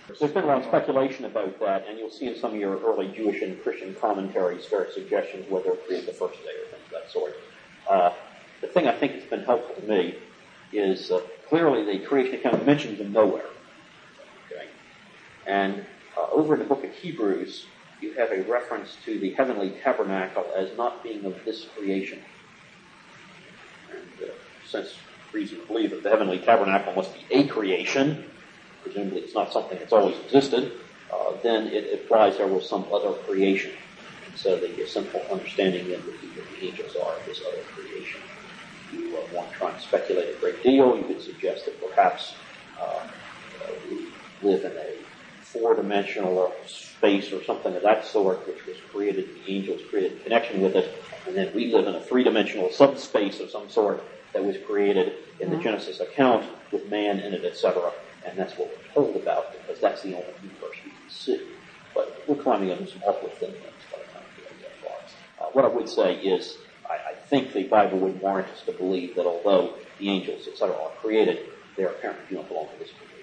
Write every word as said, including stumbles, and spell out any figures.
There's been a lot of speculation about that, and you'll see in some of your early Jewish and Christian commentaries various suggestions whether it created the first day or things of that sort. Uh, the thing I think that's been helpful to me is uh, clearly the creation account mentions them nowhere. Okay? And uh, over in the book of Hebrews, you have a reference to the heavenly tabernacle as not being of this creation. And uh, since reason to believe that the heavenly tabernacle must be a creation, presumably it's not something that's always existed, uh, then it implies there was some other creation. And so the simple understanding then would be that the angels are this other creation. If you uh, want to try and speculate a great deal, you could suggest that perhaps uh, uh, we live in a four-dimensional space or something of that sort, which was created, the angels created in connection with it, and then we live in a three-dimensional subspace of some sort that was created in the Genesis account with man in it, et cetera. And that's what we're told about, because that's the only universe we can see. But we're climbing under some awfully thin things by the time we get that far. Uh, what I would say is, I, I think the Bible would warrant us to believe that although the angels, et cetera, are created, they are apparently do not belong to this creation.